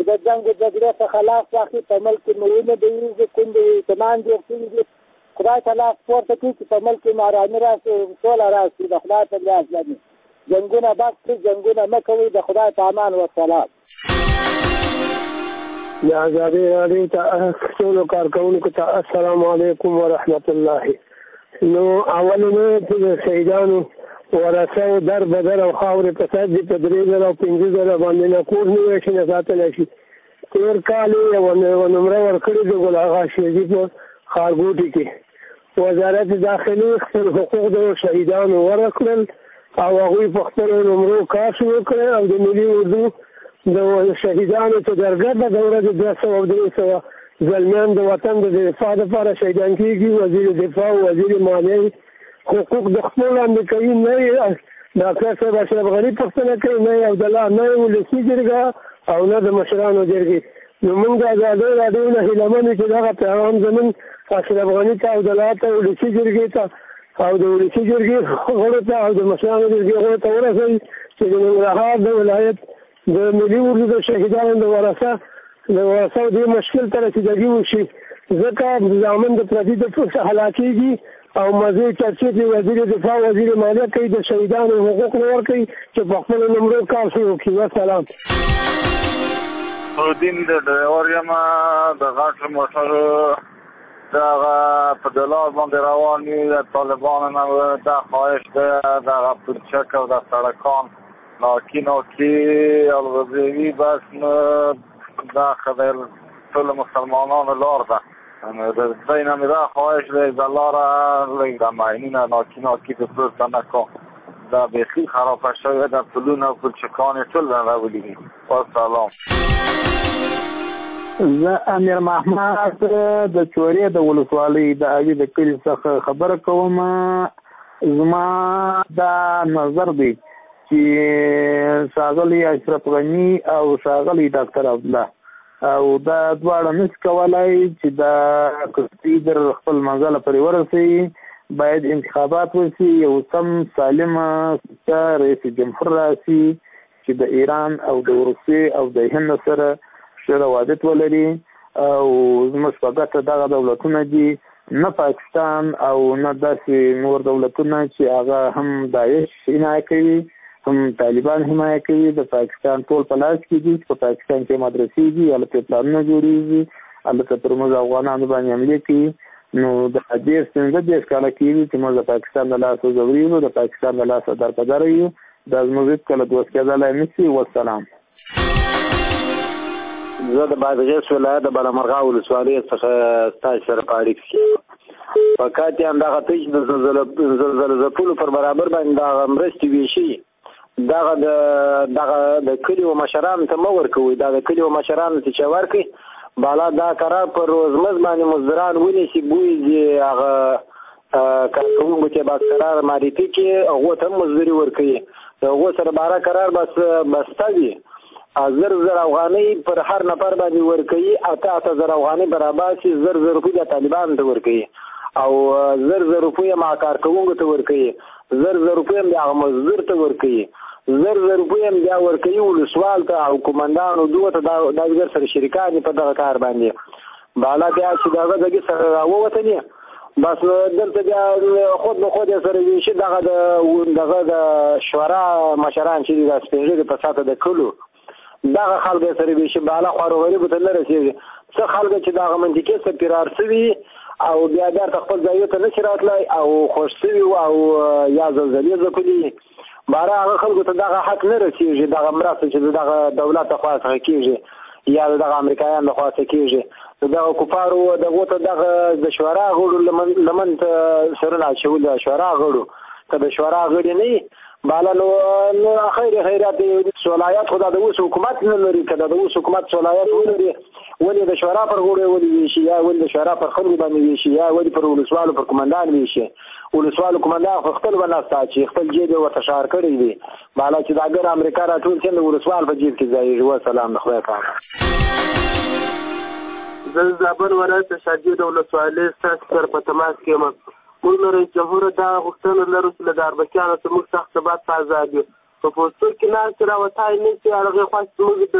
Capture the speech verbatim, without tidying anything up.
د جنګ د جګړې څخه خلاص واخلي، په ملک کې مرونه ډېرېږي، کوندې اعتمان جوړ شوي دي. خدای ته لاس پورته کړي چې په ملک کې ارامي راشي، سوله راشي. د خدای په لاس باندې جنګونه بس کړي، جنګونه مه کوئ. د خدای په امان والسلام. د ازادۍ راډیو ته ټولو کارکوونکو ته السلام علیکم ورحمت الله. نو اولنو چې د شهیدانو ورثه در بدر او خاورې په سر دي، په درې زره او پنځه زره باندې نه کور نیوی شي نه ساتلی شي. تېر کال یې یوه نمره ورکړې د ګل اغا شیرزي په ښارګوټي کې. وزارت داخلي خپل حقوق د شهیدانو ورکړل او هغوی په خپلو نمرو کار شروع کړی او د ملي اردو د شهیدانو په درګه به د ورځې دوه سوه او درې سوه زلمیان د وطن د دفاع دپاره شهیدان کېږي. وزیر دفاع، وزیر مالیې حقوق د خپل امریکایي نه یې ډاکټر صاحب اشرف غني پوښتنه کوي، نه یې عبدالله، نه یې ولسي جرګه او نه د مشرانو جرګې. نو موږ د ازادۍ راډیو نه هیله من یو چې دغه پیغام زموږ اشرف غني ته، عبدالله ته، ولسي جرګې ته او د ولسي جرګې غړو ته او د مشرانو جرګې غړو ته ورسوي چې د ننګرهار د ولایت د ملي اردو د شهیدانو د ورثه د ورثه دې مشکل ته رسیدګي وشي، ځکه زامن د پردي د څخه هلاکېږي او مزې چرچې د وزیر دفاع، وزیر مالیه کوي، د شهیدانو حقوق نه ورکوي چې په خپلو نمرو کار شروع کړي. وسلام. نورالدین د ډریور یم د غټ موټر دغه په دلار باندې روان یو. د طالبانو نه دا خواهش ده دغه پلچک او د سړکان ناکي ناکي الغزیوي بس نه دا خبر ټول مسلمانانو لار ده. د دوی نه مې دا خواهش دی د لاره لږ د ماینونه ناکي ناکي د پروسته نه کړو. دا بیخي خرابه شوې ده، پلونه او پلچکان یې ټول راغلي دي. والسلام. زه امیر محمد د چورې د ولسوالۍ د اوي د کلي څخه خبره کوم. زما دا نظر دی چې ښاغلي اشرف غني او ښاغلي ډاکټر عبدالله او دا دواړه نشي کولی چې دا کښتۍ در خپل منزله پورې ورسوي. باید انتخابات وشي، یو سم سالمه رئیس جمهور راشي چې د ایران او د روسیې او د هند سره ښه روابط ولري او زموږ په ګټه دغه دولتونه دي، نه پاکستان او نه داسې نور دولتونه چې هغه هم داعش حمایه کوي هم طالبان حمایه کوي. د پاکستان ټول په لاس کې دي چې په پاکستان کې مدرسې دي، هلته پلانونه جوړېږي، هلته پر موږ افغانانو باندې حملې کوي. نو د دېرش پنځه دېرش کاله کېږي چې موږ د پاکستان د لاسه ځورېږو، د پاکستان د لاسه درپدره یو. دا زموږ هېڅکله دوست کېدلی نه شي. والسلام. زه د بادغیس ولایت د بالامرغه ولسوالۍ څخه ستاسو سره په اړیکه کې فقط یم دغه تش د زلزلې ځپلو پر برابر باندې دغه مرستې ویشي دغه د دغه د کلیو مشرانو ته مه ورکوئ. دا د کلیو مشرانو ته چې ورکړي بالا دا قرار پر روزمز باندې مزدوران ونیسي، بوی دي هغه کارکوونکو چې بس قرار معرفي کړي هغو ته هم مزدوري ورکوي. د هغو سره باره قرار بس بسته وي. زر زر افغانۍ پر هر نفر باندې ورکوي، اته اته زر افغانۍ برابر شي زر زر روپۍ د طالبانو ته ورکوي او زر زر روپۍ هم کارکوونکو ته ورکوي، زر زر روپۍ هم د هغه مزدور ته ورکوي، زر زر روپۍ هم بیا ورکوي ولسوال ته او قومندانو دوه ته. دا دګر سره شریکان په دغه کار باندې بالا بیا چې دغه دغه سره راووتني بس دلته بیا خود به خود سره ویشي. دغه دغه د شورا مشران چې د سپېږلي په ساته د کلو دغه خلک سره ویشي بالا خوارو غریبو ته نه رسېږي. څه خلک چې دغه منطقې څخه فرار شوي او بیا بیرته خپل ځایو ته نشي راتلی او خوش شوي او یا زلزلې ځپلي باره هغه خلکو ته دغه حق نه رسېږي. دغه مرسته چې دغه دولت د خوا څخه کېږي یا دغه امریکایانو د خوا څخه کېږي دغه کفارو دغو ته دغه د شورا غړو لمن ته سرونه اچول. د شورا غړو که د شورا غړي نه بالا نو خیر خیرات صلاحیت خو د اوس حکومت نه لري. که د اوس حکومت صلاحیت ولري ولې د شورا پر غړو ولې ویشي یا ولې د شورا پر خلکو باندې ویشي یا ولې پر ولسوالو پر قومندان ویشي. ولسوالو قومندان خو خپل وناسته چې خپل جیب ورته شعار کړی دی بالا چې د اګر امریکا راټول چې د ولسوال په جیب کې ځایږي. وسلام. د خدای په امان. زه زابل ولایت شاجوی د ولسوالۍ ستاسو سره په تماس کې یم. موږ له رئیس جمهور دا غوښتنه لرو چې له اربکیانو څخه موږ سخت ثبات په ازاد یو په پوسټر کې ناست راوتای نه چې هغې خواست موږ